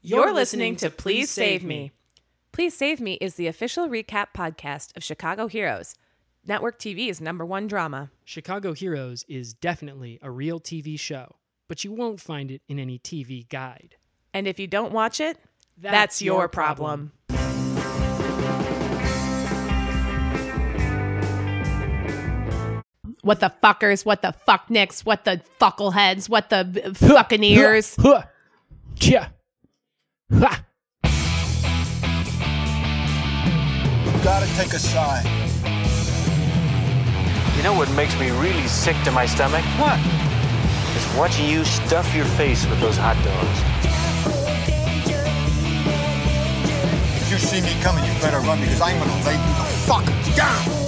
You're listening to Please Save Me. Please Save Me is the official recap podcast of Chicago Heroes, network TV's #1 drama. Chicago Heroes is definitely a real TV show, but you won't find it in any TV guide. And if you don't watch it, that's your problem. What the fuckers, what the fucknicks, what the fuckleheads, what the fucking ears. Yeah. Ha. You gotta take a side. You know what makes me really sick to my stomach? What? Is watching you stuff your face with those hot dogs. If you see me coming, you better run because I'm gonna lay you the fuck down.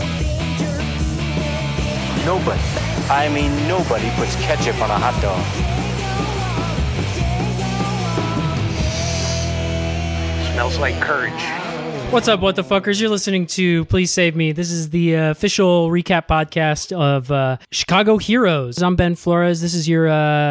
Nobody, I mean nobody, puts ketchup on a hot dog. Smells like courage. What's up, what the fuckers? You're listening to Please Save Me. This is the official recap podcast of Chicago Heroes. I'm Ben Flores. This is your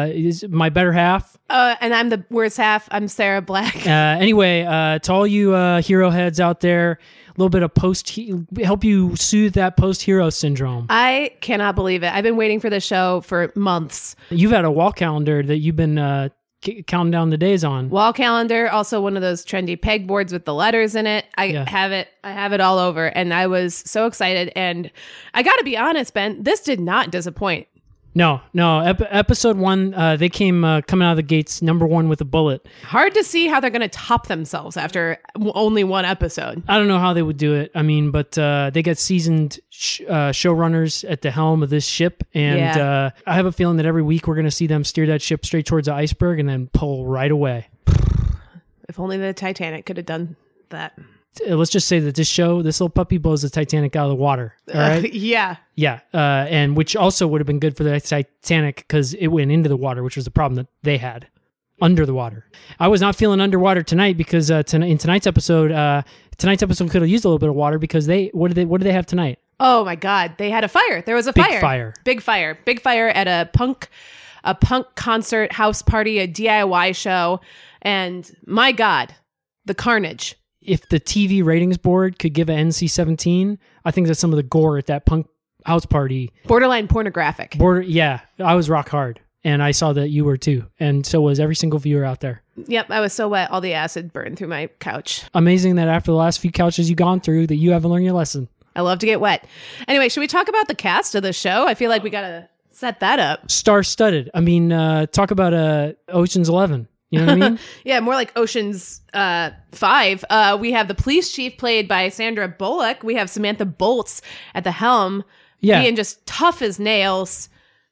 my better half. And I'm the worst half. I'm Sarah Black. Anyway, to all you hero heads out there, a little bit of help you soothe that post-hero syndrome. I cannot believe it. I've been waiting for this show for months. You've had a wall calendar that you've been counting down the days on. Wall calendar, also one of those trendy pegboards with the letters in it. I have it all over, and I was so excited. And I got to be honest, Ben, this did not disappoint. No. Episode 1, they came coming out of the gates #1 with a bullet. Hard to see how they're going to top themselves after only one episode. I don't know how they would do it. I mean, but they got seasoned showrunners at the helm of this ship, and I have a feeling that every week we're going to see them steer that ship straight towards the iceberg and then pull right away. If only the Titanic could have done that. Let's just say that this little puppy blows the Titanic out of the water. All right? Yeah. And which also would have been good for the Titanic because it went into the water, which was the problem that they had under the water. I was not feeling underwater tonight because in tonight's episode could have used a little bit of water because what did they have tonight? Oh my God, they had a fire. There was a fire. Big fire at a punk concert, house party, a DIY show, and my God, the carnage. If the TV ratings board could give an NC-17, I think that some of the gore at that punk house party... Borderline pornographic. Yeah, I was rock hard. And I saw that you were too. And so was every single viewer out there. Yep, I was so wet. All the acid burned through my couch. Amazing that after the last few couches you've gone through that you haven't learned your lesson. I love to get wet. Anyway, should we talk about the cast of the show? I feel like we got to set that up. Star-studded. I mean, talk about Ocean's 11. You know what I mean? Yeah, more like Ocean's 5. We have the police chief played by Sandra Bullock. We have Samantha Bolts at the helm, being just tough as nails.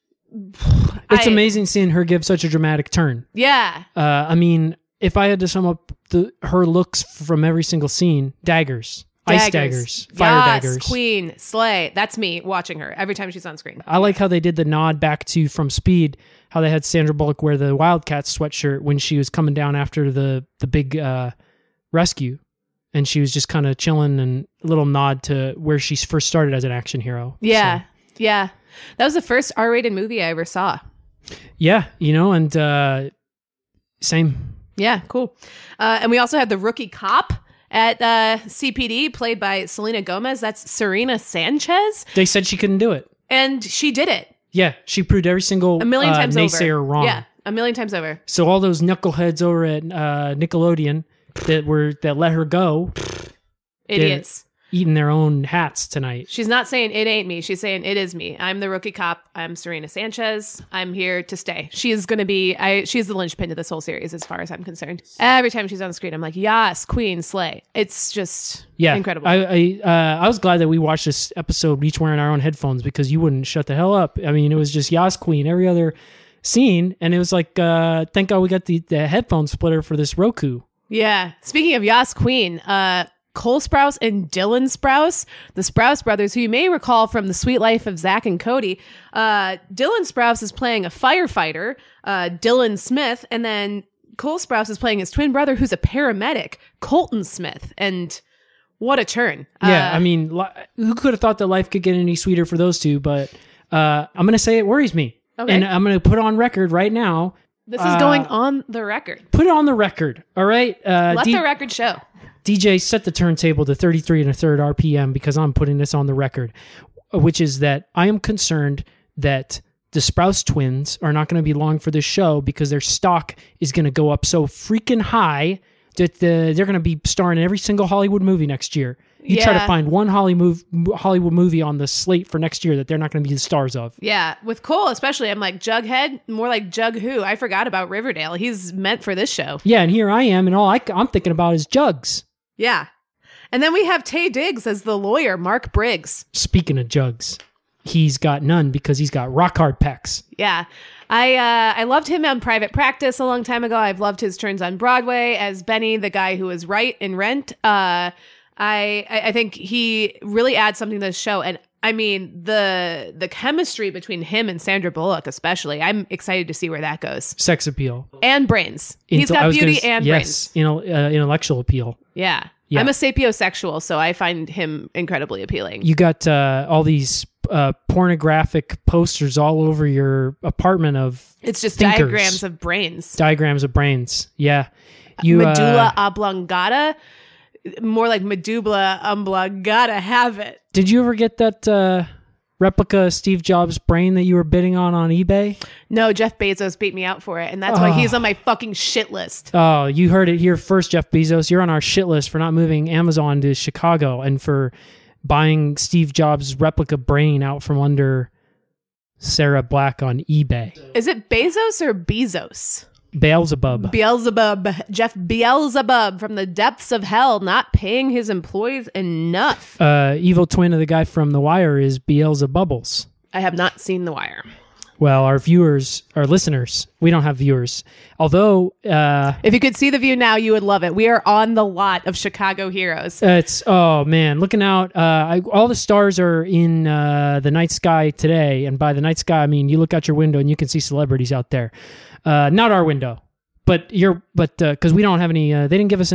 It's amazing seeing her give such a dramatic turn. Yeah. I mean, if I had to sum up her looks from every single scene, daggers. Ice daggers, fire daggers. Queen, slay. That's me watching her every time she's on screen. I like how they did the nod back to From Speed, how they had Sandra Bullock wear the Wildcats sweatshirt when she was coming down after the big rescue. And she was just kind of chilling, and a little nod to where she first started as an action hero. Yeah, yeah. That was the first R-rated movie I ever saw. Yeah, and same. Yeah, cool. And we also had the rookie cop at CPD, played by Selena Gomez. That's Serena Sanchez. They said she couldn't do it. And she did it. Yeah, she proved every single a million times naysayer over. Wrong. Yeah, a million times over. So all those knuckleheads over at Nickelodeon that let her go, idiots, eating their own hats tonight. She's not saying it ain't me. She's saying it is me. I'm the rookie cop. I'm Serena Sanchez. I'm here to stay. She is going to be. She's the linchpin to this whole series, as far as I'm concerned. Every time she's on screen, I'm like, yes, queen, slay. It's just incredible. I was glad that we watched this episode each wearing our own headphones because you wouldn't shut the hell up. I mean, it was just yas, queen every other scene, and it was like, thank God we got the headphone splitter for this Roku. Yeah. Speaking of yas, queen, Cole Sprouse and Dylan Sprouse, the Sprouse brothers, who you may recall from The Sweet Life of Zach and Cody. Dylan Sprouse is playing a firefighter, Dylan Smith, and then Cole Sprouse is playing his twin brother, who's a paramedic, Colton Smith. And what a turn. Yeah, I mean, who could have thought that life could get any sweeter for those two? But I'm going to say it worries me. Okay. And I'm going to put on record right now This is going on the record. Put it on the record, all right? Let the record show. DJ, set the turntable to 33 1/3 RPM because I'm putting this on the record, which is that I am concerned that the Sprouse twins are not going to be long for this show because their stock is going to go up so freaking high that they're going to be starring in every single Hollywood movie next year. You try to find one Hollywood movie on the slate for next year that they're not going to be the stars of. Yeah, with Cole especially, I'm like, Jughead, more like Jug Who. I forgot about Riverdale. He's meant for this show. Yeah, and here I am, and all I'm thinking about is Jugs. Yeah. And then we have Taye Diggs as the lawyer, Mark Briggs. Speaking of Jugs, he's got none because he's got rock hard pecs. Yeah. I loved him on Private Practice a long time ago. I've loved his turns on Broadway as Benny, the guy who is right in Rent. I think he really adds something to the show. And I mean, the chemistry between him and Sandra Bullock, especially, I'm excited to see where that goes. Sex appeal. And brains. He's got beauty and brains. Yes, intellectual appeal. Yeah. Yeah. I'm a sapiosexual, so I find him incredibly appealing. You got all these pornographic posters all over your apartment of It's just thinkers. diagrams of brains. Diagrams of brains. Yeah. Medulla oblongata. More like medulla oblongata. Have it. Did you ever get that replica Steve Jobs brain that you were bidding on eBay? No, Jeff Bezos beat me out for it, and that's why he's on my fucking shit list. Oh, you heard it here first, Jeff Bezos. You're on our shit list for not moving Amazon to Chicago and for buying Steve Jobs' replica brain out from under Sarah Black on eBay. Is it Bezos or Bezos? Beelzebub. Beelzebub. Jeff Beelzebub from the depths of hell, not paying his employees enough. Evil twin of the guy from The Wire is Beelzebubbles. I have not seen The Wire. Well, our listeners, we don't have viewers. Although, if you could see the view now, you would love it. We are on the lot of Chicago heroes. Oh man, looking out. All the stars are in the night sky today. And by the night sky, I mean, you look out your window and you can see celebrities out there. Not our window, but because we don't have any, they didn't give us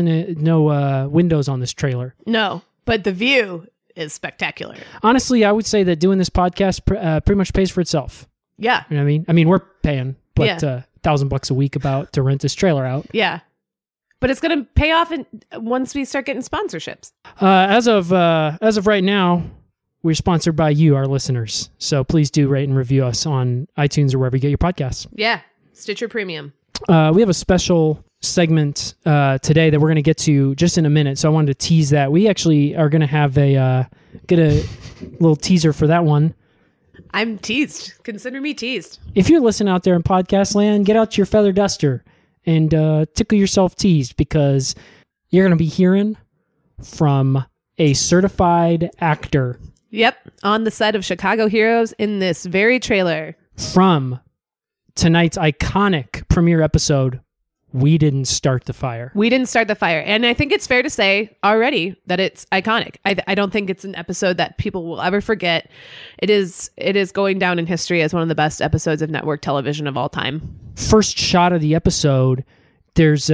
no windows on this trailer. No, but the view is spectacular. Honestly, I would say that doing this podcast pretty much pays for itself. Yeah. You know what I mean? I mean, we're paying, but $1,000 a week to rent this trailer out. Yeah. But it's going to pay off once we start getting sponsorships. As of right now, we're sponsored by you, our listeners. So please do rate and review us on iTunes or wherever you get your podcasts. Yeah. Stitcher Premium. We have a special segment today that we're going to get to just in a minute. So I wanted to tease that. We actually are going to have get a little teaser for that one. I'm teased. Consider me teased. If you're listening out there in podcast land, get out your feather duster and tickle yourself teased because you're going to be hearing from a certified actor. Yep. On the set of Chicago Heroes in this very trailer. From tonight's iconic premiere episode, We Didn't Start the Fire. We Didn't Start the Fire. And I think it's fair to say already that it's iconic. I don't think it's an episode that people will ever forget. It is going down in history as one of the best episodes of network television of all time. First shot of the episode, there's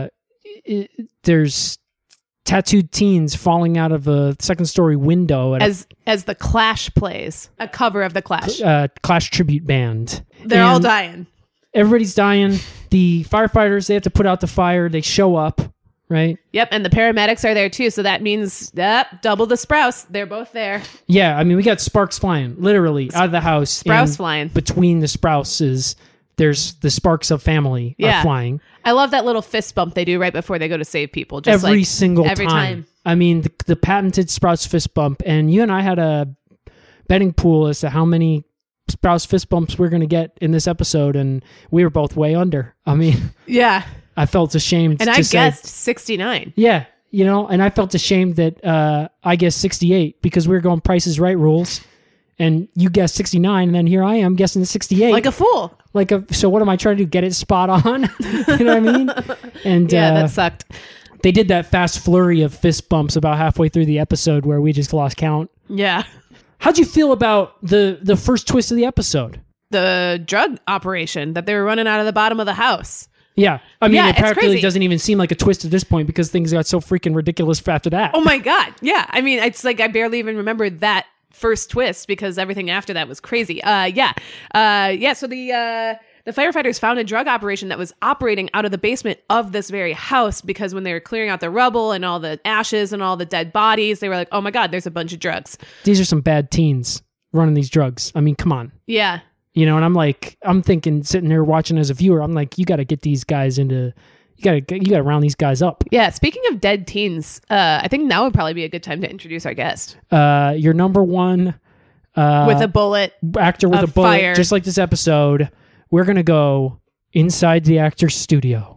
tattooed teens falling out of a second-story window as the Clash plays, a cover of the Clash. Clash tribute band. They're all dying. Everybody's dying. The firefighters, they have to put out the fire. They show up, right? Yep, and the paramedics are there too, so that means double the Sprouse. They're both there. Yeah, I mean, we got sparks flying, literally, out of the house. Sprouse flying. Between the Sprouses, there's the sparks of family are flying. I love that little fist bump they do right before they go to save people. Just every single time. I mean, the patented Sprouse fist bump, and you and I had a betting pool as to how many Sprouse fist bumps we're going to get in this episode, and we were both way under. I mean, yeah, I felt ashamed. And I guessed 69. Yeah, and I felt ashamed that I guessed 68 because we were going Price is Right rules, and you guessed 69, and then here I am guessing 68. Like a fool. So what am I trying to do? Get it spot on? You know what I mean? And yeah, that sucked. They did that fast flurry of fist bumps about halfway through the episode where we just lost count. Yeah. How'd you feel about the first twist of the episode? The drug operation that they were running out of the bottom of the house. Yeah. I mean, it practically crazy. doesn't even seem like a twist at this point because things got so freaking ridiculous after that. Oh my God. Yeah. I mean, it's like I barely even remember that first twist because everything after that was crazy. So The firefighters found a drug operation that was operating out of the basement of this very house because when they were clearing out the rubble and all the ashes and all the dead bodies, they were like, oh my God, there's a bunch of drugs. These are some bad teens running these drugs. I mean, come on. Yeah. You know, and I'm thinking, sitting there watching as a viewer, I'm like, you got to get these guys into, you got to round these guys up. Yeah. Speaking of dead teens, I think now would probably be a good time to introduce our guest. Your number one With a bullet. actor with a a bullet, fire. just like this episode. We're going to go inside the actor's studio.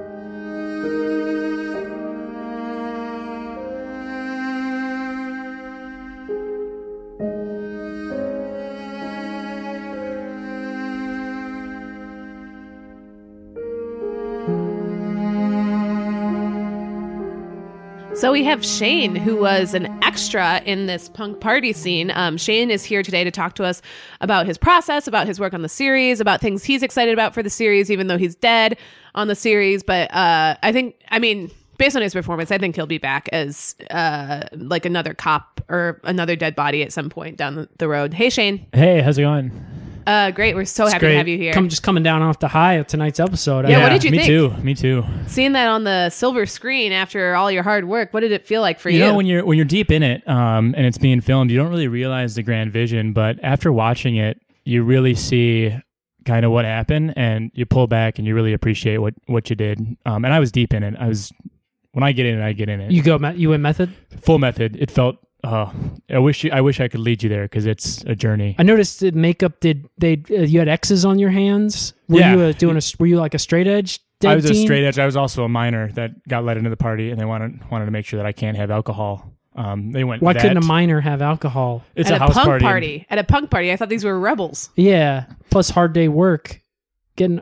So we have Shane, who was an extra in this punk party scene. Shane is here today to talk to us about his process, about his work on the series, about things he's excited about for the series, even though he's dead on the series. But based on his performance, I think he'll be back as like another cop or another dead body at some point down the road. Hey, Shane. Hey, how's it going? Great. We're so happy to have you here. Just coming down off the high of tonight's episode. Yeah, what did you me think? Me too. Seeing that on the silver screen after all your hard work, what did it feel like for you? You know, when you're deep in it, and it's being filmed, you don't really realize the grand vision. But after watching it, you really see kind of what happened, and you pull back and you really appreciate what you did. And I was deep in it. When I get in it, I get in it. You went method? Full method. It felt. I wish I could lead you there because it's a journey. I noticed that makeup. You had X's on your hands? Were you were you like a straight edge? I was teen? a straight edge. I was also a minor that got let into the party, and they wanted to make sure that I can't have alcohol. They went. Why couldn't a minor have alcohol? It's at a house punk party. At a punk party, I thought these were rebels. Yeah. Plus hard day work. Getting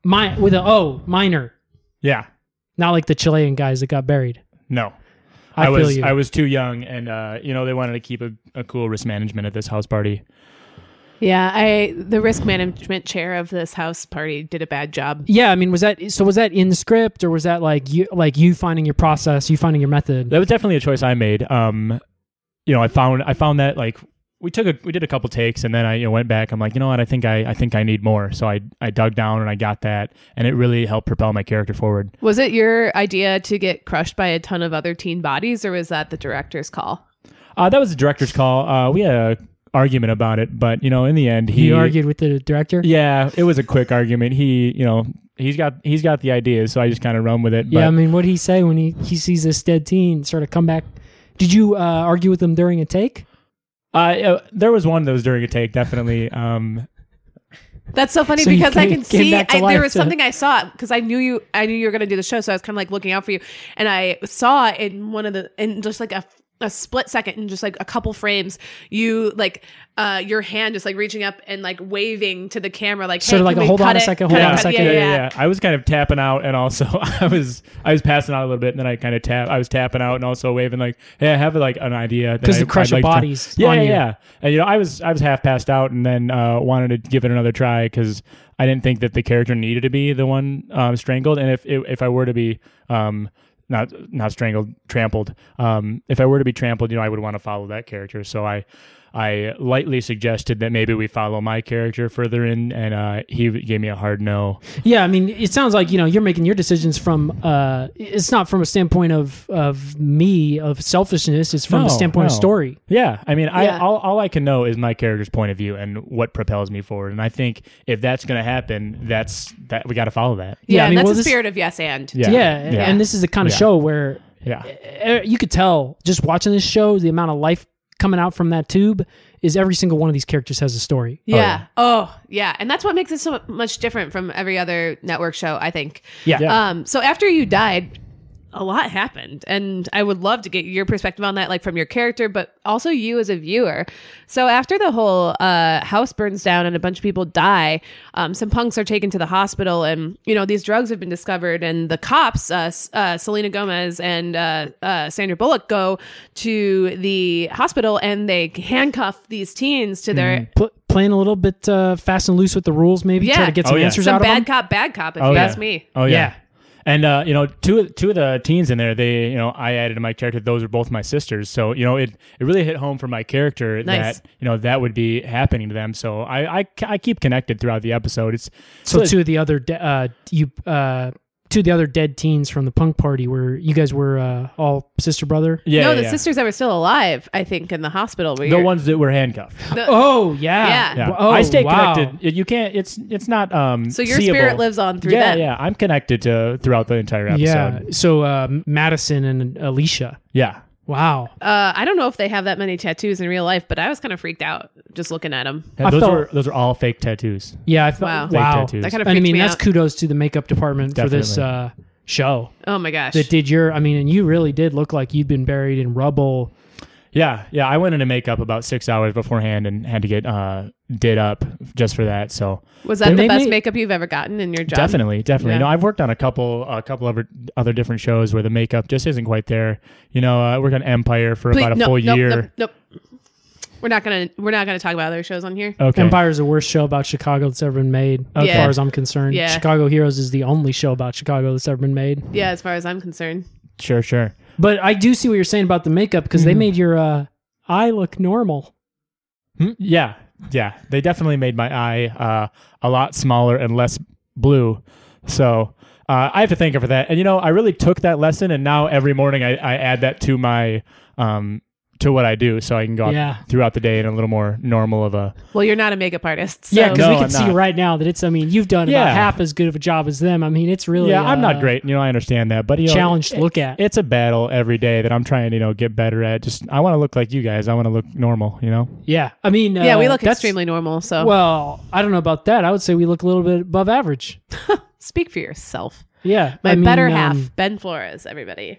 minor. Yeah. Not like the Chilean guys that got buried. No. I feel you. I was too young, and they wanted to keep a cool risk management at this house party. Yeah, the risk management chair of this house party did a bad job. Yeah, I mean, was that in the script, or was that like you finding your process, you finding your method? That was definitely a choice I made. I found that like we did a couple takes, and then I went back. I'm like, you know what? I think I need more. So I dug down and I got that, and it really helped propel my character forward. Was it your idea to get crushed by a ton of other teen bodies, or was that the director's call? That was the director's call. We had an argument about it, but in the end, he argued with the director. Yeah, it was a quick argument. He's got the ideas, so I just kind of run with it. Yeah, I mean, what did he say when he sees this dead teen sort of come back? Did you argue with him during a take? There was one that was during a take, definitely. That's so funny So you because I can came see back to life there was to- something I saw because I knew you were going to do the show, so I was kind of like looking out for you, and I saw in just like a split second, in just like a couple frames, you like your hand just like reaching up and like waving to the camera, like Sort of like a hold on a second, hold on a second. Yeah. I was kind of tapping out, and also I was passing out a little bit, and then I was tapping out and also waving like, hey, I have like an idea Because the crush of bodies. on you. Yeah. And I was half passed out, and then wanted to give it another try because I didn't think that the character needed to be the one strangled, and if I were to be not strangled, trampled. If I were to be trampled, I would want to follow that character. So I lightly suggested that maybe we follow my character further in, and he gave me a hard no. Yeah, I mean, it sounds like you're making your decisions from. It's not from a standpoint of selfishness. It's from a standpoint of story. Yeah, I mean, Yeah. all I can know is my character's point of view and what propels me forward. And I think if that's going to happen, that we got to follow that. Yeah, I and mean, that's well, the this- spirit of Yes and. Yeah. Yeah, and this is the kind of Yeah. show where Yeah. you could tell just watching this show the amount of life coming out from that tube is every single one of these characters has a story. Yeah. Oh, yeah. And that's what makes it so much different from every other network show, I think. Yeah. So after you died, a lot happened, and I would love to get your perspective on that, like from your character, but also you as a viewer. So after the whole house burns down and a bunch of people die, some punks are taken to the hospital, and these drugs have been discovered, and the cops, Selena Gomez and Sandra Bullock, go to the hospital and they handcuff these teens to their Playing a little bit fast and loose with the rules, maybe Yeah. try to get some Oh, yeah. answers some out of them. bad cop, if Oh, you yeah. ask me. Oh yeah. And two of the teens in there, I added to my character. Those are both my sisters. So it really hit home for my character Nice. that that would be happening to them. So I keep connected throughout the episode. It's So two of the other two of the other dead teens from the punk party you guys were all sister brother. yeah, the yeah. sisters that were still alive, I think, in the hospital. Where the you're- ones that were handcuffed. Oh yeah. Yeah. Yeah. Oh, I stay wow. connected. You can't. It's not. So your seeable. spirit lives on through Yeah, them. yeah. I'm connected to throughout the entire episode. Yeah. So Madison and Alicia. Yeah. Wow. I don't know if they have that many tattoos in real life, but I was kind of freaked out just looking at them. Yeah, I those felt- are all fake tattoos. Yeah. I felt Wow. Fake wow. tattoos. That kind of I freaked mean, me that's out. kudos to the makeup department for this Definitely. show. Oh my gosh. That did and you really did look like you'd been buried in rubble. Yeah. I went into makeup about 6 hours beforehand and had to get did up just for that. So Was that Did the they best make- makeup you've ever gotten in your job? definitely. Yeah. No, I've worked on a couple of other different shows where the makeup just isn't quite there. I worked on Empire for Please- about a no, full nope, year. Nope. We're not gonna talk about other shows on here. Okay. Empire's the worst show about Chicago that's ever been made, as Yeah. far as I'm concerned. Yeah. Chicago Heroes is the only show about Chicago that's ever been made. Yeah, as far as I'm concerned. Sure. But I do see what you're saying about the makeup because they made your eye look normal. Yeah. They definitely made my eye a lot smaller and less blue. So I have to thank her for that. And I really took that lesson, and now every morning I add that to my to what I do, so I can go Yeah. out throughout the day in a little more normal of a. Well, you're not a makeup artist. So. Yeah, because No, we can I'm see not. right now that you've done Yeah. about half as good of a job as them. I mean, it's really Yeah, I'm not great. I understand that, but challenge to look at. It's a battle every day that I'm trying to get better at. Just I want to look like you guys. I want to look normal. Yeah, I mean, Yeah, we look that's- extremely normal. So Well, I don't know about that. I would say we look a little bit above average. speak for yourself. Yeah, My I mean, better half, Ben Flores. Everybody.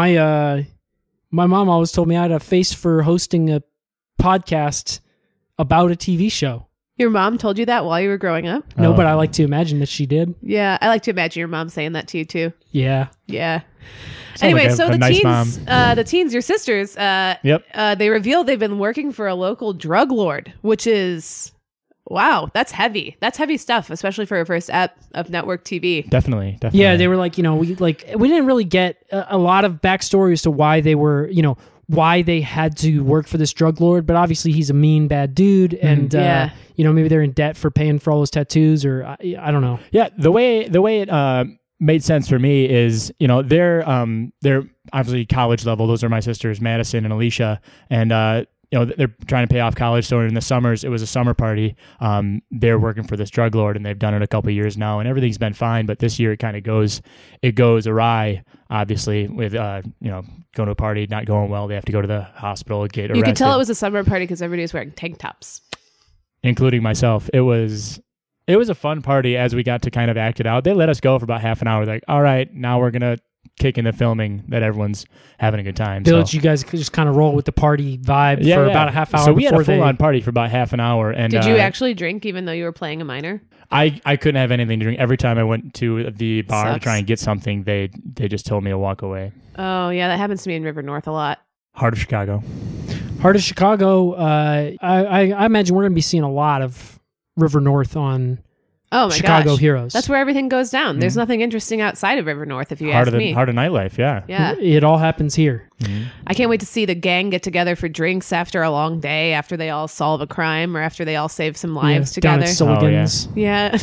My mom always told me I had a face for hosting a podcast about a TV show. Your mom told you that while you were growing up? No, Oh. but I like to imagine that she did. Yeah, I like to imagine your mom saying that to you too. Yeah. Yeah. Sounds Anyway, like a so the nice teens, your sisters, Yep. they revealed they've been working for a local drug lord, which is, wow, that's heavy. That's heavy stuff, especially for a first ep of network TV. Definitely. Yeah, they were like, we didn't really get a lot of backstory as to why they were, why they had to work for this drug lord, but obviously he's a mean, bad dude, and Yeah. maybe they're in debt for paying for all those tattoos, or I don't know. Yeah, the way it made sense for me is, they're obviously college level. Those are my sisters, Madison and Alicia, and they're trying to pay off college. So in the summers, it was a summer party. They're working for this drug lord, and they've done it a couple of years now, and everything's been fine. But this year, it kind of goes awry. Obviously, with going to a party not going well, they have to go to the hospital, get arrested. You could tell it was a summer party because everybody was wearing tank tops. Including myself. It was a fun party as we got to kind of act it out. They let us go for about half an hour. They're like, all right, now we're gonna kick into filming that everyone's having a good time. They So, let you guys just kind of roll with the party vibe for about a half hour. So we had a before full on party for about half an hour. And Did you actually drink even though you were playing a minor? I couldn't have anything to drink. Every time I went to the bar to Sucks. try and get something, they just told me to walk away. Oh, yeah, that happens to me in River North a lot. Heart of Chicago. Heart of Chicago. I imagine we're going to be seeing a lot of River North on Oh my Chicago gosh. Heroes. That's where everything goes down. There's nothing interesting outside of River North, if you Heart ask of me. nightlife. Yeah. Yeah. It all happens here. I can't wait to see the gang get together for drinks after a long day, after they all solve a crime or after they all save some lives Down together. at Sulligan's. Yeah.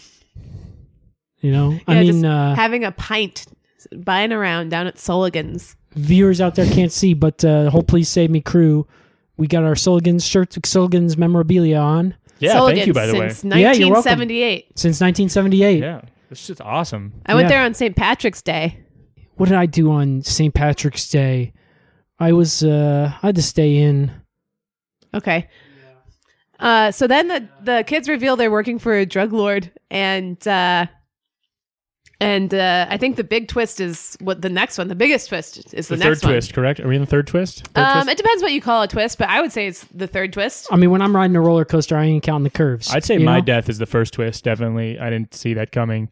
I Yeah, mean, just having a pint, buying around down at Sulligan's. viewers out there can't see, but whole Please Save Me crew, we got our Sulligan's shirts, Sulligan's memorabilia on Yeah. Sulligan's Thank you, by the way. since Yeah, you're welcome. 1978. since 1978. Yeah. It's just awesome. I went Yeah. there on St. Patrick's Day. What did I do on St. Patrick's Day? I had to stay in. Okay. So then the kids reveal they're working for a drug lord, and I think the big twist is what the next one. The biggest twist is the The next third twist, correct? Are we in the third twist? Third twist? It depends what you call a twist, but I would say it's the third twist. I mean, when I'm riding a roller coaster, I ain't counting the curves. I'd say you my know? death is the first twist. Definitely, I didn't see that coming.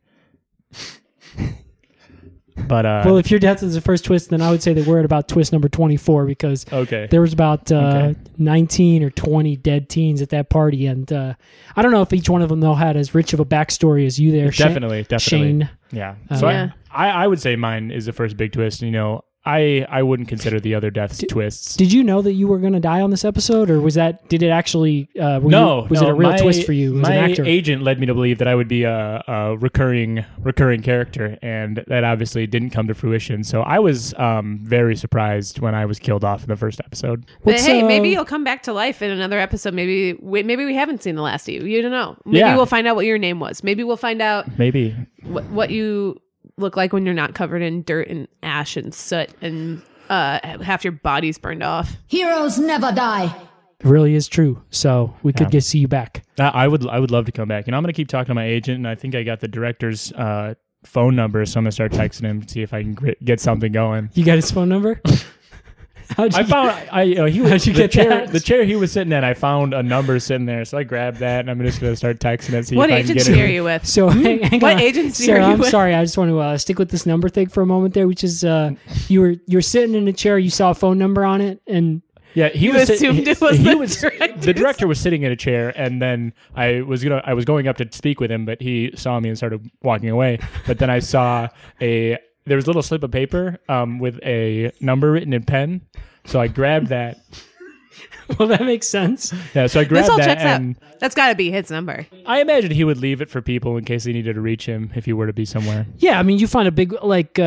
But Well, if your death is the first twist, then I would say that we're at about twist number 24 because okay, there was about Okay. 19 or 20 dead teens at that party, and I don't know if each one of them though had as rich of a backstory as you there. definitely. Shane. Yeah. Uh, So Yeah. I would say mine is the first big twist. You know, I wouldn't consider the other deaths twists. Did you know that you were going to die on this episode, or was that? Did it actually? Was it a real my- twist for you as an My actor? agent led me to believe that I would be a recurring character, and that obviously didn't come to fruition. So I was very surprised when I was killed off in the first episode. But What's, hey, maybe uh, you'll come back to life in another episode. Maybe we haven't seen the last of you. You don't know. Maybe Yeah. we'll find out what your name was. Maybe we'll find out Maybe. what you look like when you're not covered in dirt and ash and soot and half your body's burned off. Heroes never die. It really is true. So we could see you back. I would love to come back. You know, I'm going to keep talking to my agent, and I think I got the director's phone number, so I'm going to start texting him to see if I can get something going. You got his phone number? How'd you He was How'd you the get chair, that? The chair he was sitting in. I found a number sitting there, so I grabbed that, and I'm just going to start texting it. See What if I can get agency are it. you with? So hang What on. agency Sarah, are you I'm with? sorry. I just want to stick with this number thing for a moment there, which is you're sitting in a chair, you saw a phone number on it, and Yeah, he You was. assumed it was the director's. The director was sitting in a chair, and then I was going up to speak with him, but he saw me and started walking away. But then I saw there was a little slip of paper with a number written in pen, so I grabbed that. well, that makes sense. Yeah, so I This grabbed all that, checks out. and That's got to be his number. I imagine he would leave it for people in case they needed to reach him if he were to be somewhere. Yeah, I mean, you find a big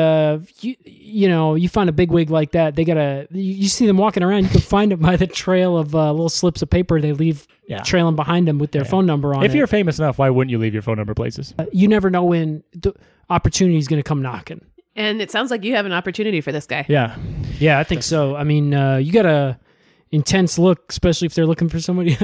you find a big wig like that. They gotta you see them walking around. You can find them by the trail of little slips of paper they leave trailing behind them with their phone number on If it. you're famous enough, why wouldn't you leave your phone number places? You never know when the opportunity is going to come knocking. And it sounds like you have an opportunity for this guy. Yeah. Yeah, I think so. I mean, you got a intense look, especially if they're looking for somebody.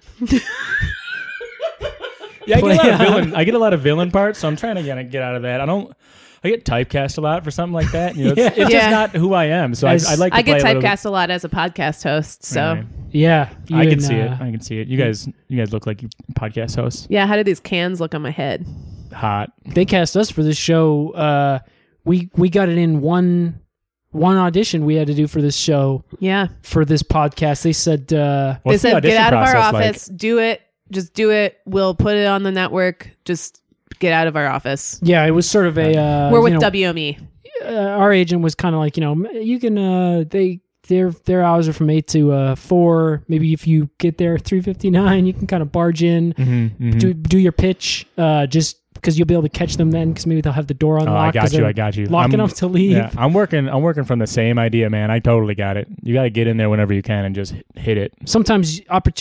Yeah, I get a lot of villain parts, so I'm trying to get out of that. I get typecast a lot for something like that. You know, it's Yeah. just not who I am. So As- I like to I get play a little bit- typecast a lot as a podcast host. So Anyway, yeah, you I can and, see it. I can see it. You guys look like you podcast hosts. yeah, how do these cans look on my head? Hot. They cast us for this show. We got it in one audition we had to do for this show Yeah. for this podcast. They said They What's the said, audition get out of our process like? office. Do it. Just do it. We'll put it on the network. Just get out of our office. yeah, it was sort of a We're with you know, WME. our agent was kind of like, you know, you can their hours are from 8 to 4. Maybe if you get there at 3:59, you can kind of barge in, do your pitch, just because you'll be able to catch them then, because maybe they'll have the door Oh, unlocked. I 'cause got you. they're I got you. Locking up to leave. Yeah, I'm working from the same idea, man. I totally got it. You got to get in there whenever you can and just hit it. Sometimes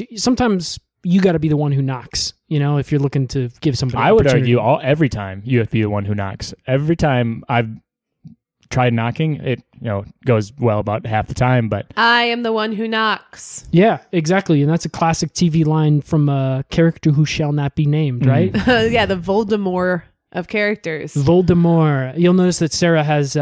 you got to be the one who knocks. You know, if you're looking to give somebody. I would opportunity. argue every time you have to be the one who knocks. Every time I've tried knocking, it goes well about half the time. But I am the one who knocks. Yeah, exactly, and that's a classic TV line from a character who shall not be named, right? Yeah, the Voldemort of characters. Voldemort. You'll notice that Sarah has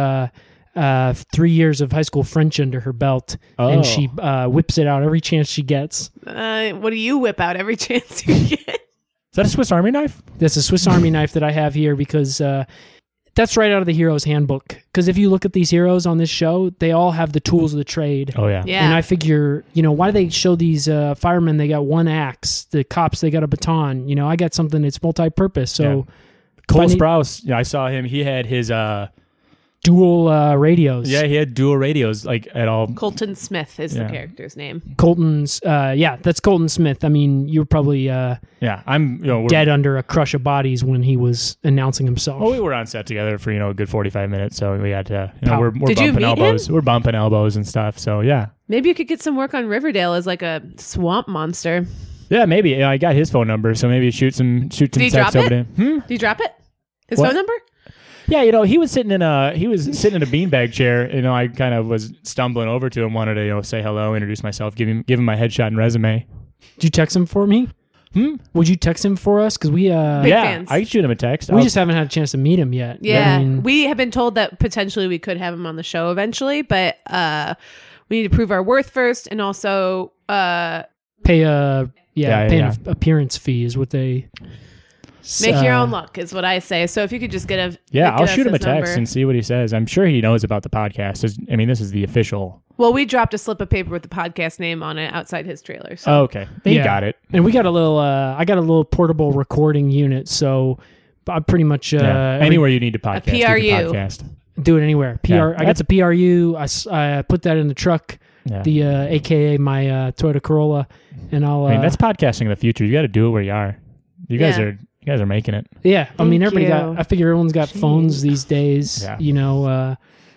3 years of high school French under her belt, and she whips it out every chance she gets. What do you whip out every chance you get? is that a Swiss Army knife? That's a Swiss Army knife that I have here because that's right out of the hero's handbook. Because if you look at these heroes on this show, they all have the tools of the trade. Oh yeah. Yeah. And I figure, why do they show these firemen? They got one axe. The cops, they got a baton. I got something that's multi-purpose. So Cole if I need- Sprouse, I saw him. He had his dual radios. he had dual radios like at all. Colton Smith is the Yeah. character's name. Colton's. That's Colton Smith. I mean, you were probably Yeah, I'm we're, dead under a crush of bodies when he was announcing himself. Well, we were on set together for a good 45 minutes, so we had to Pow. we're Did you bumping meet elbows. him? We're bumping elbows and stuff. So yeah. Maybe you could get some work on Riverdale as like a swamp monster. Yeah, maybe. I got his phone number, so maybe shoot some he text drop over it? to him. Do you drop it? His What? phone number? Yeah, he was sitting in a beanbag chair. I kind of was stumbling over to him, wanted to say hello, introduce myself, give him my headshot and resume. Did you text him for me? Would you text him for us? Because we Big Yeah, fans. I could shoot him a text. we just haven't had a chance to meet him yet. Yeah. I mean, We have been told that potentially we could have him on the show eventually, but we need to prove our worth first and also pay an Yeah. appearance fee is what they make your own luck is what I say. So if you could just get a I'll us shoot him a his text number. and see what he says. I'm sure he knows about the podcast. This is the official. Well, we dropped a slip of paper with the podcast name on it outside his trailer. So. Oh, okay, he Yeah. got it. And we got a little I got a little portable recording unit, so I pretty much anywhere you need to podcast, you can PRU. podcast. do it anywhere. Yeah. I got the PRU. I put that in the truck, the AKA my Toyota Corolla, and I'll. I mean, that's podcasting in the future. You got to do it where you are. You guys are making it. Yeah, I mean, Thank everybody you. got. I figure everyone's got phones these days. Yeah. You know,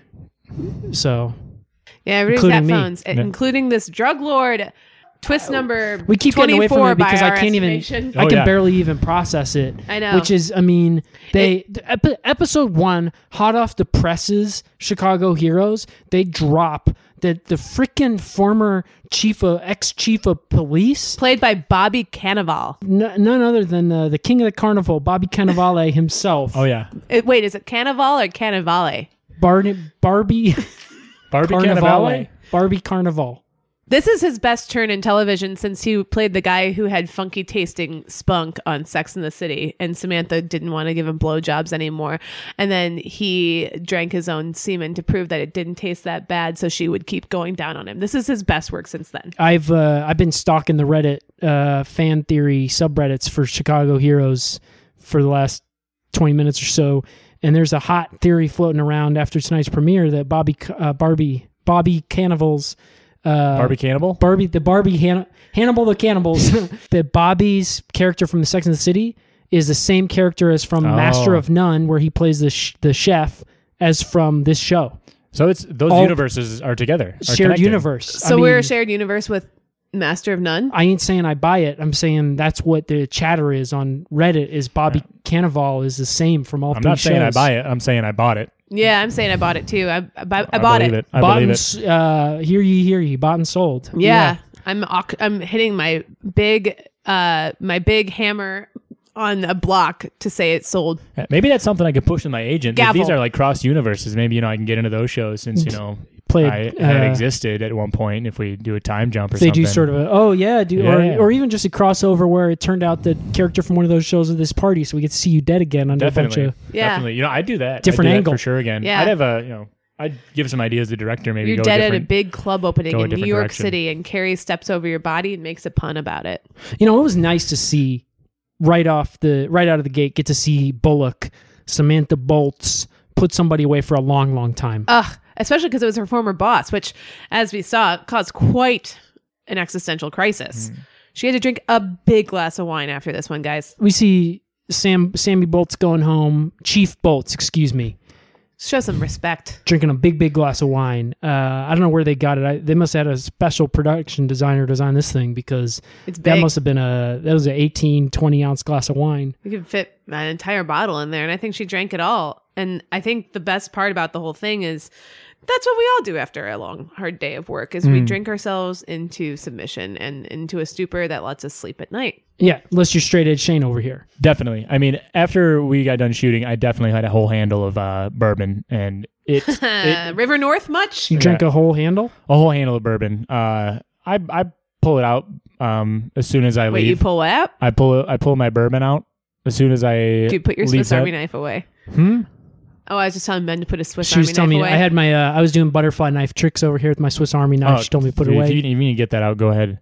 so Yeah, everybody's got Including me. phones, including this drug lord. Twist number we keep getting away from 24 it because by I our can't even. estimation. I Oh, can yeah. barely even process it. I know. Which is, I mean, episode 1, hot off the presses, Chicago Heroes. They drop the freaking former ex-chief of police. Played by Bobby Cannavale. None other than the king of the carnival, Bobby Cannavale himself. Oh yeah, Wait, is it Cannavale or Cannavale? Barbie Barbie Carnivale. Cannavale? Barbie Carnival. This is his best turn in television since he played the guy who had funky tasting spunk on Sex and the City, and Samantha didn't want to give him blowjobs anymore. And then he drank his own semen to prove that it didn't taste that bad, so she would keep going down on him. This is his best work since then. I've been stalking the Reddit fan theory subreddits for Chicago Heroes for the last 20 minutes or so, and there's a hot theory floating around after tonight's premiere that Bobby Cannavale's Barbie Cannibal. Hannibal the Cannibals that Bobby's character from the Sex and the City is the same character as from Master of None, where he plays the chef, as from this show. So it's those All- universes are together, are Shared connected. universe. So we're a shared universe with Master of None? I ain't saying I buy it. I'm saying that's what the chatter is on Reddit. Is Bobby Cannavale is the same from all I'm three not shows. saying I buy it. I'm saying I bought it. Yeah, I'm saying I bought it too. I bought believe it. I Bought believe and, it. hear ye, bought and sold. Yeah. I'm hitting my big hammer on a block to say it's sold. Maybe that's something I could push with my agent. If Gavel. these are like cross universes, maybe I can get into those shows since Play I had existed at one point. If we do a time jump or They something, do sort of or even just a crossover where it turned out the character from one of those shows at this party, so we get to see you dead again under a bunch definitely, of. Yeah. definitely. I'd do that. Different I'd do that angle. for sure. Again, Yeah. I'd have I'd give some ideas to the director. Maybe You're go dead at a different. big club opening go a in New different York direction. City, and Carrie steps over your body and makes a pun about it. It was nice to see right out of the gate, get to see Bullock, Samantha Bolts put somebody away for a long, long time. Especially because it was her former boss, which, as we saw, caused quite an existential crisis. She had to drink a big glass of wine after this one, guys. We see Sammy Bolts going home, Chief Bolts, excuse me, Show some respect. drinking a big glass of wine. I don't know where they got it. They must have had a special production designer design this thing, because It's that big. must have been that was an 18, 20 ounce glass of wine. You could fit an entire bottle in there, and I think she drank it all. And I think the best part about the whole thing is that's what we all do after a long, hard day of work, is we drink ourselves into submission and into a stupor that lets us sleep at night. Yeah, unless you're straight edge Shane over here. Definitely. I mean, after we got done shooting, I definitely had a whole handle of bourbon, and it River North much? You drank a whole handle? a whole handle of bourbon. I pull it out as soon as I Wait, leave. you pull what out? I pull my bourbon out as soon as I. Do you put your leave Swiss Army that. knife away? Hmm? Oh, I was just telling Ben to put his Swiss She Army was telling knife me away. I had my I was doing butterfly knife tricks over here with my Swiss Army knife. She told me to put it if away. You need to get that out. Go ahead.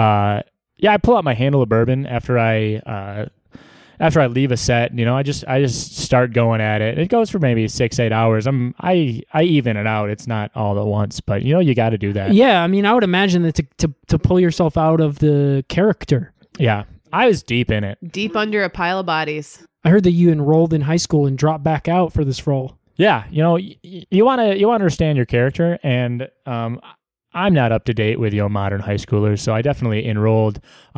I pull out my handle of bourbon after I leave a set. I just start going at it. It goes for maybe 6-8 hours. I even it out. It's not all at once, but you got to do that. Yeah, I mean, I would imagine that to pull yourself out of the character. Yeah. I was deep in it. Deep under a pile of bodies. I heard that you enrolled in high school and dropped back out for this role. Yeah, you want to understand your character, and I'm not up to date with modern high schoolers, so I definitely enrolled.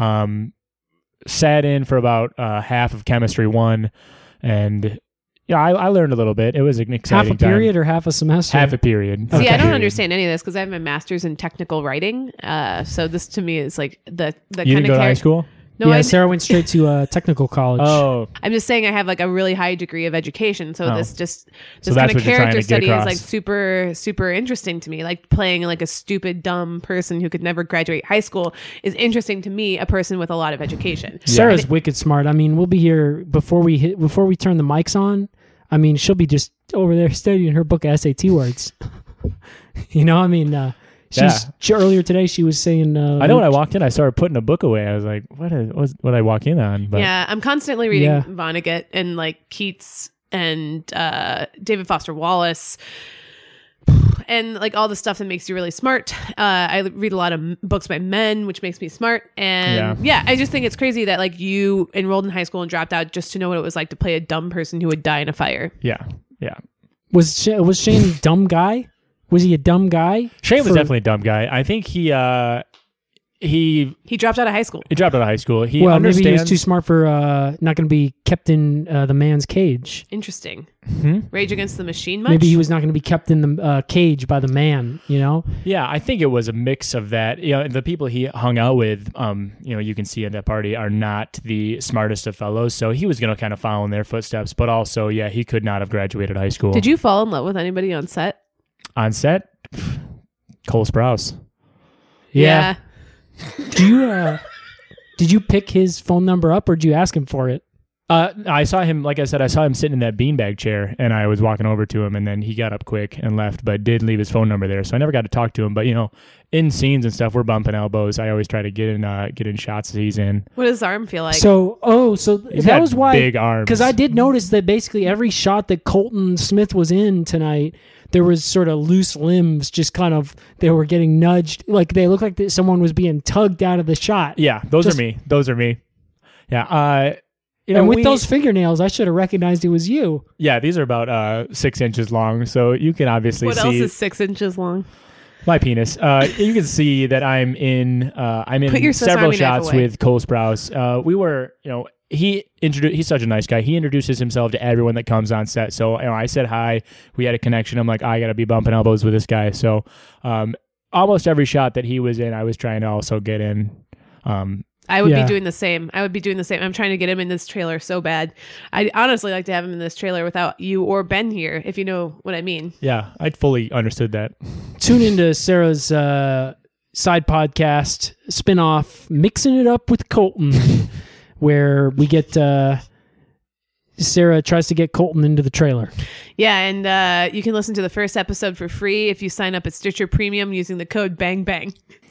Sat in for about half of chemistry 1, and I learned a little bit. It was an exciting Half a period or half a semester? Half a period. See, I don't Period. understand any of this because I have my master's in technical writing. So this to me is like the You kind didn't of go to high character. school? No, Yeah, I, Sarah went straight to technical college. Oh, I'm just saying I have like a really high degree of education. So Oh. this So kind that's of what you're trying character to get study is across. like super, super interesting to me. Like playing like a stupid, dumb person who could never graduate high school is interesting to me, a person with a lot of education. Sarah's wicked smart. I mean, we'll be here before we turn the mics on. I mean, she'll be just over there studying her book of SAT words. Earlier today, she was saying. I know when I walked in, I saw her putting a book away. I was like, what did I walk in on? But Yeah, I'm constantly reading Vonnegut and like Keats and David Foster Wallace. And like all the stuff that makes you really smart. I read a lot of books by men, which makes me smart. And I just think it's crazy that like you enrolled in high school and dropped out just to know what it was like to play a dumb person who would die in a fire. Yeah. Was Shane a dumb guy? Was he a dumb guy? Shane was definitely a dumb guy. I think he dropped out of high school. He dropped out of high school. Maybe he was too smart for not going to be kept in the man's cage. Interesting. Mm-hmm. Rage Against the Machine much? Maybe he was not going to be kept in the cage by the man, you know? Yeah, I think it was a mix of that. You know, the people he hung out with, you can see at that party are not the smartest of fellows. So he was going to kind of follow in their footsteps. But also, he could not have graduated high school. Did you fall in love with anybody on set? On set? Cole Sprouse. Yeah. Did you pick his phone number up or did you ask him for it? I saw him, like I said, sitting in that beanbag chair and I was walking over to him and then he got up quick and left, but did leave his phone number there. So I never got to talk to him. But, in scenes and stuff, we're bumping elbows. I always try to get in shots that he's in. What does his arm feel like? He's that was why. Big arms. Because I did notice that basically every shot that Colton Smith was in tonight, there was sort of loose limbs, just kind of, they were getting nudged. Like they looked like someone was being tugged out of the shot. Yeah, those are me. Yeah. And with those fingernails, I should have recognized it was you. Yeah, these are about 6 inches long, so you can obviously see. What else is 6 inches long? My penis. You can see that I'm in several shots with Cole Sprouse. We were, he's such a nice guy. He introduces himself to everyone that comes on set. So, I said hi. We had a connection. I'm like, I got to be bumping elbows with this guy. So, almost every shot that he was in, I was trying to also get in. I would be doing the same. I'm trying to get him in this trailer so bad. I'd honestly like to have him in this trailer without you or Ben here, if you know what I mean. Yeah, I fully understood that. Tune into Sarah's side podcast spinoff, Mixing It Up with Colton, where we get Sarah tries to get Colton into the trailer. Yeah, and you can listen to the first episode for free if you sign up at Stitcher Premium using the code BANGBANG.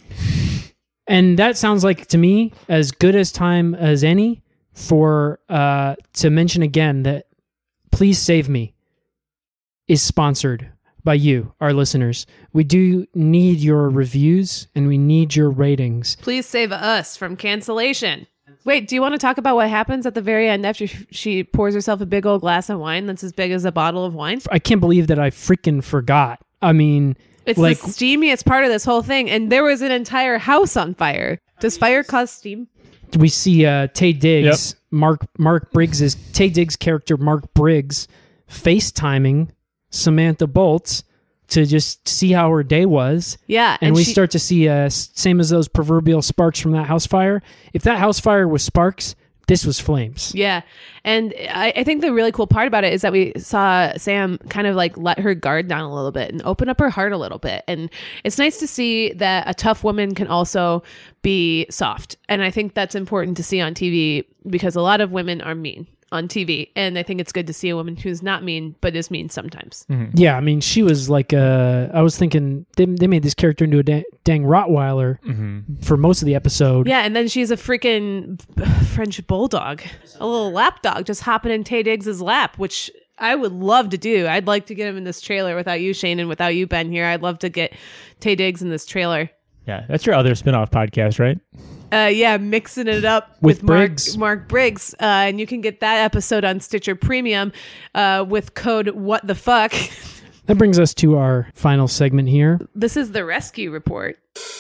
And that sounds like, to me, as good as time as any for to mention again that Please Save Me is sponsored by you, our listeners. We do need your reviews and we need your ratings. Please save us from cancellation. Wait, do you want to talk about what happens at the very end after she pours herself a big old glass of wine that's as big as a bottle of wine? I can't believe that I freaking forgot. I mean... It's the steamiest part of this whole thing. And there was an entire house on fire. Does fire cause steam? We see Taye Diggs, Mark Briggs' Taye Diggs' character, Mark Briggs, FaceTiming Samantha Bolts to just see how her day was. Yeah. And we start to see, same as those proverbial sparks from that house fire. If that house fire was sparks, this was flames. Yeah. And I think the really cool part about it is that we saw Sam kind of like let her guard down a little bit and open up her heart a little bit. And it's nice to see that a tough woman can also be soft. And I think that's important to see on TV because a lot of women are mean on TV. And I think it's good to see a woman who's not mean, but is mean sometimes. Mm-hmm. Yeah. I mean, she was like, I was thinking they made this character into a dang Rottweiler for most of the episode. Yeah. And then she's a freaking French bulldog, a little lap dog just hopping in Taye Diggs' lap, which I would love to do. I'd like to get him in this trailer without you, Shane, and without you, Ben, here. I'd love to get Taye Diggs in this trailer. Yeah. That's your other spinoff podcast, right? Yeah, Mixing It Up with Briggs. Mark Briggs. And you can get that episode on Stitcher Premium with code WHATTHEFUCK. That brings us to our final segment here. This is the Rescue Report.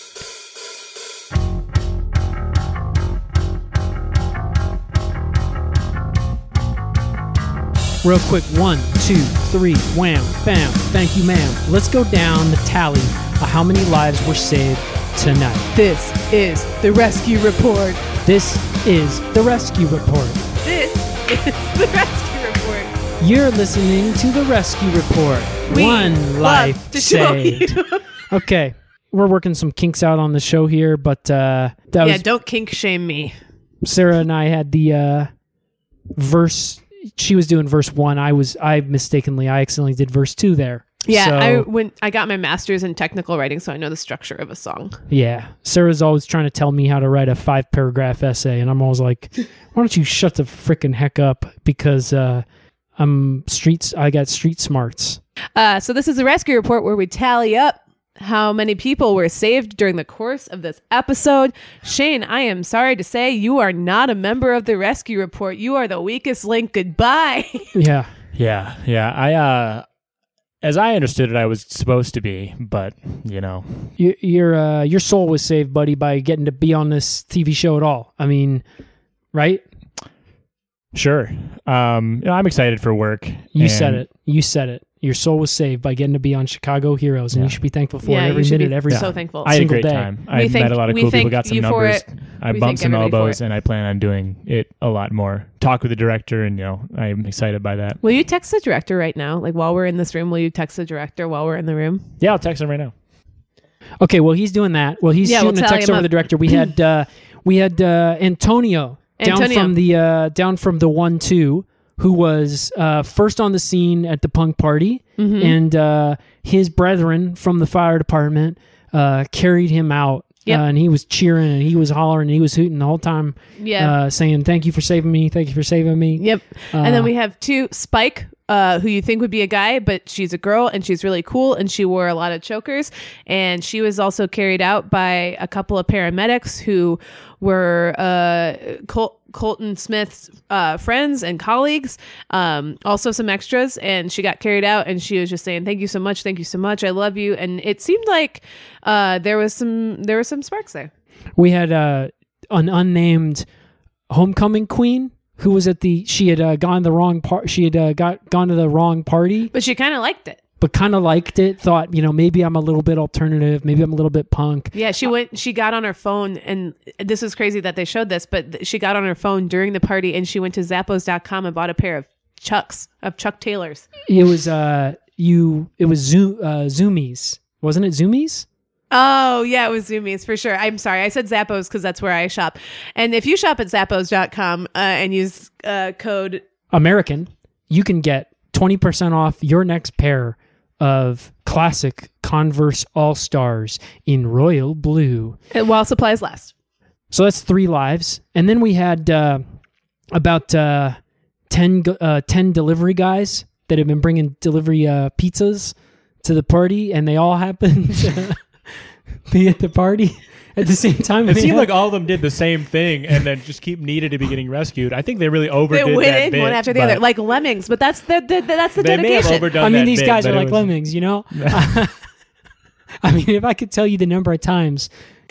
Real quick, 1, 2, 3, wham, bam, thank you, ma'am. Let's go down the tally of how many lives were saved tonight. This is the Rescue Report. This is the Rescue Report. This is the Rescue Report. You're listening to the Rescue Report. One life saved. Okay, we're working some kinks out on the show here, but don't kink shame me. Sarah and I had the verse. She was doing verse 1. I accidentally did verse 2 there. Yeah, So, I got my master's in technical writing, so I know the structure of a song. yeah. Sarah's always trying to tell me how to write a 5-paragraph essay, and I'm always like, why don't you shut the freaking heck up? Because I got street smarts. So this is a rescue report where we tally up how many people were saved during the course of this episode. Shane, I am sorry to say you are not a member of the rescue report. You are the weakest link. Goodbye. Yeah. Yeah. As I understood it, I was supposed to be, but Your soul was saved, buddy, by getting to be on this TV show at all. I mean, right? Sure. I'm excited for work. You said it. Your soul was saved by getting to be on Chicago Heroes, and you should be thankful for it Yeah, every you should minute, be every so thankful. I had a single great day. time. I met a lot of cool people, got some numbers. I bumped some elbows, and I plan on doing it a lot more. Talk with the director, and I'm excited by that. Will you text the director right now? Like while we're in this room, will you text the director while we're in the room? Yeah, I'll text him right now. Okay, well, he's doing that. Well, he's shooting a text over the director. We had Antonio down from the 1-2, who was first on the scene at the punk party, and his brethren from the fire department carried him out. Yep. And he was cheering and he was hollering and he was hooting the whole time, saying, "Thank you for saving me. Thank you for saving me." Yep. And then we have Spike, who you think would be a guy, but she's a girl and she's really cool and she wore a lot of chokers. And she was also carried out by a couple of paramedics who were Colton Smith's friends and colleagues, also some extras. And she got carried out and she was just saying, thank you so much. I love you. And it seemed like there was some sparks there. We had an unnamed homecoming queen who was she had gone the wrong part. She had gone to the wrong party, But she kind of liked it. Thought, maybe I'm a little bit alternative. Maybe I'm a little bit punk. Yeah, she got on her phone, and this is crazy that they showed this, but she got on her phone during the party and she went to Zappos.com and bought a pair of Chuck Taylors. It was Zoomies. Wasn't it Zoomies? Oh, yeah, it was Zoomies for sure. I'm sorry. I said Zappos because that's where I shop. And if you shop at Zappos.com and use code American, you can get 20% off your next pair of classic Converse All-Stars in royal blue. while supplies last. So that's 3 lives. And then we had about 10 delivery guys that have been bringing delivery pizzas to the party, and they all happened to be at the party at the same time. It seemed like all of them did the same thing and then just needed to be getting rescued. I think they really overdid They went that in bit, one after the other, like lemmings, but that's the they dedication. may have overdone that these bit, guys but are it like was- lemmings, I mean, if I could tell you the number of times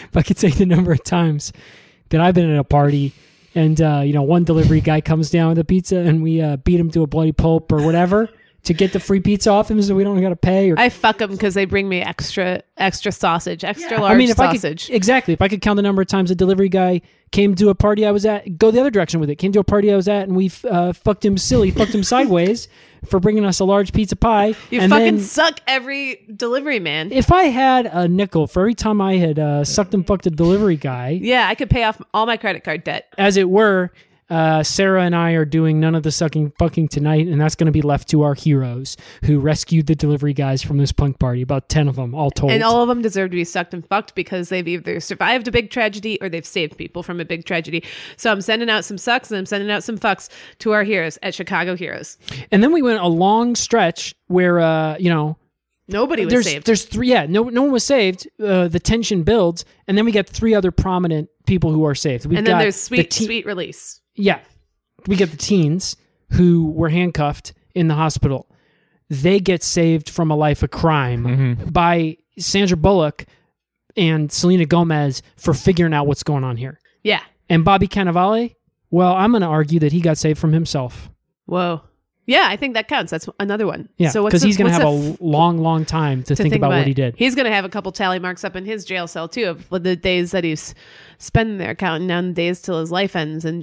that I've been at a party and, one delivery guy comes down with a pizza and we beat him to a bloody pulp or whatever to get the free pizza off him so we don't got to pay. Or I fuck them because they bring me extra sausage, large sausage. If I could count the number of times a delivery guy came to a party I was at, go the other direction with it, came to a party I was at and we fucked him sideways for bringing us a large pizza pie. You and fucking then, suck, every delivery man. if I had a nickel for every time I had sucked and fucked a delivery guy, Yeah, I could pay off all my credit card debt. as it were, Sarah and I are doing none of the sucking fucking tonight, and that's going to be left to our heroes who rescued the delivery guys from this punk party, about 10 of them all told. And all of them deserve to be sucked and fucked because they've either survived a big tragedy or they've saved people from a big tragedy. So I'm sending out some sucks and I'm sending out some fucks to our heroes at Chicago Heroes. And then we went a long stretch where, Nobody was there's saved. there's 3, no one was saved. The tension builds, and then we get 3 other prominent people who are saved. We've And then got there's the sweet release. Yeah. We get the teens who were handcuffed in the hospital. They get saved from a life of crime by Sandra Bullock and Selena Gomez for figuring out what's going on here. Yeah. And Bobby Cannavale, well, I'm going to argue that he got saved from himself. Whoa. Yeah, I think that counts. That's another one. Yeah, So because he's going to have a long time to think about what he did. He's going to have a couple tally marks up in his jail cell too of the days that he's spending there, counting down the days till his life ends in jail.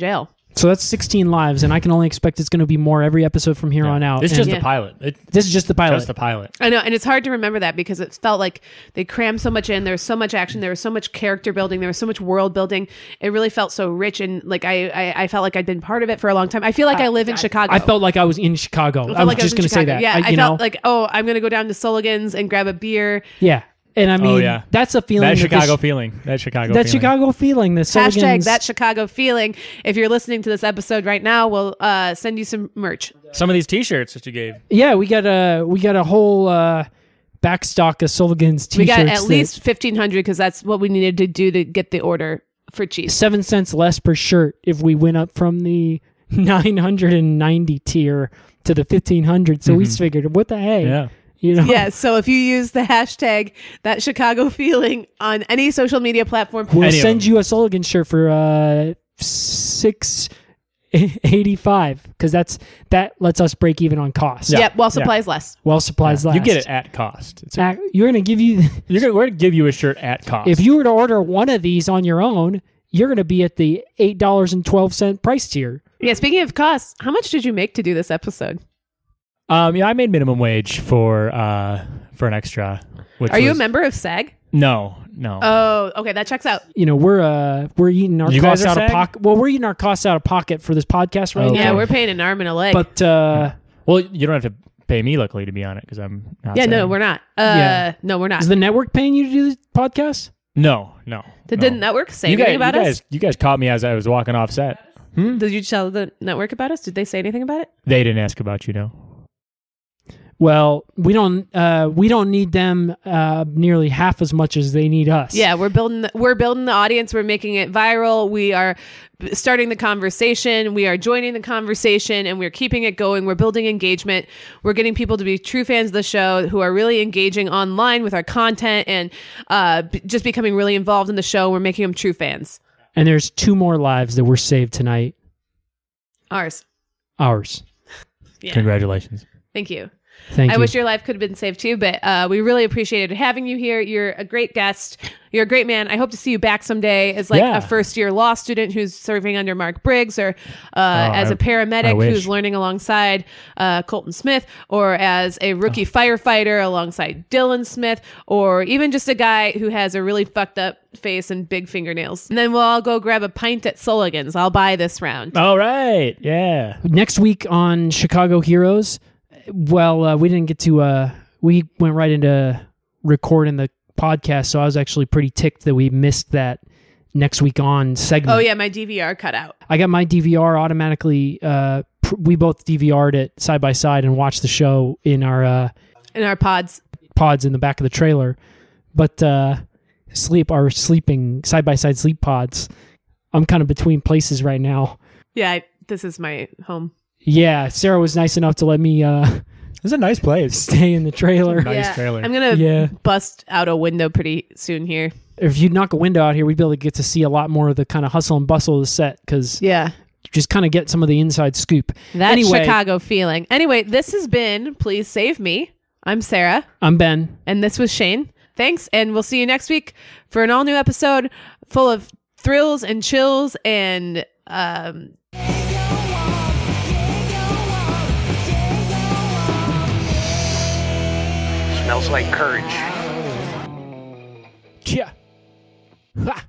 So that's 16 lives, and I can only expect it's going to be more every episode from here on out. It's just And the pilot. this is just the pilot. Just the pilot. I know, and it's hard to remember that because it felt like they crammed so much in. There was so much action. There was so much character building. There was so much world building. It really felt so rich, and like I felt like I'd been part of it for a long time. I feel like I live in Chicago. I felt like I was in Chicago. I felt was like just in going to say Chicago. that. Yeah, I you felt know? like, I'm going to go down to Sulligan's and grab a beer. Yeah. And I mean, yeah. that's a feeling. That this- Chicago feeling. That Chicago That feeling. Chicago feeling. The Hashtag Sullivan's- that Chicago feeling. If you're listening to this episode right now, we'll send you some merch. Some of these T-shirts that you gave. Yeah, we got a whole backstock of Sullivan's t-shirts. We got at that- least 1,500 because that's what we needed to do to get the order for cheese. 7 cents less per shirt if we went up from the 990 tier to the 1,500. So we figured, what the hey? Yeah. You know? Yeah, so if you use the hashtag that Chicago feeling on any social media platform, We'll Any of send them. you a Sullivan shirt for $6.85 because that lets us break even on costs. yep, while supplies less. Well, supplies last. You get it at cost. You're gonna give you. We're gonna give you a shirt at cost. If you were to order one of these on your own, you're gonna be at the $8.12 price tier. Yeah, speaking of costs, how much did you make to do this episode? yeah, I made minimum wage for an extra. Which Are you a was- member of SAG? No. Oh, okay, that checks out. You know, we're eating our You costs guys are out of SAG? pocket. Well, we're eating our costs out of pocket for this podcast right Okay. now. Yeah, we're paying an arm and a leg. But Well, you don't have to pay me, luckily, to be on it because I'm not. yeah, no, saying- we're not. Yeah. No, we're not. is the network paying you to do the podcast? No. Did no. the network say You anything guys, about us? You guys caught me as I was walking off set. Did you tell the network about us? Did they say anything about it? They didn't ask about you, no. Well, we don't need them nearly half as much as they need us. Yeah, we're building the audience. We're making it viral. We are starting the conversation. We are joining the conversation, and we're keeping it going. We're building engagement. We're getting people to be true fans of the show who are really engaging online with our content and just becoming really involved in the show. We're making them true fans. And there's 2 more lives that were saved tonight. Ours. Ours. Yeah. Congratulations. Thank you. Thank I you. wish your life could have been saved too, but we really appreciated having you here. You're a great guest. You're a great man. I hope to see you back someday as like Yeah. a first-year law student who's serving under Mark Briggs, or as a I paramedic wish. who's learning alongside Colton Smith, or as a rookie firefighter alongside Dylan Smith, or even just a guy who has a really fucked up face and big fingernails. And then we'll all go grab a pint at Sulligan's. I'll buy this round. All right. Yeah. Next week on Chicago Heroes, well, we didn't get to, we went right into recording the podcast, so I was actually pretty ticked that we missed that next week on segment. Oh yeah, my DVR cut out. I got my DVR automatically, we both DVR'd it side by side and watched the show in our In our pods. pods in the back of the trailer. But our sleeping side by side sleep pods, I'm kind of between places right now. Yeah, this is my home. Yeah, Sarah was nice enough to let me It's a nice place. stay in the trailer. Nice trailer. I'm gonna Yeah. bust out a window pretty soon here. If you'd knock a window out here, we'd be able to get to see a lot more of the kind of hustle and bustle of the set because Yeah. just kind of get some of the inside scoop. That Anyway, Chicago feeling. Anyway, this has been Please Save Me. I'm Sarah, I'm Ben. and this was Shane. Thanks, and we'll see you next week for an all-new episode full of thrills and chills and Smells like courage. Yeah. Ha!